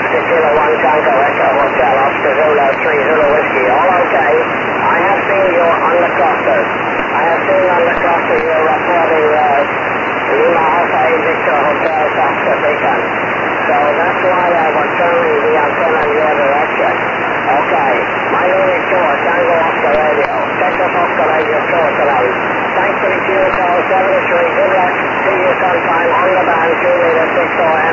Oscar Kilo 1 Tango Echo Hotel, Oscar Zulu 3 Zulu Whiskey, all okay. I have seen you on the cluster. I have seen on the cluster you're reporting Lima Alpha 8 Victor Hotel, Foxtrot Beacon. So that's why I was turning the antenna in your direction. Okay, my name is George, Tango Oscar Radio. Texas Oscar Radio show tonight. Thanks for the Q call 73. Good luck. See you sometime on the band, 2 meter 6 4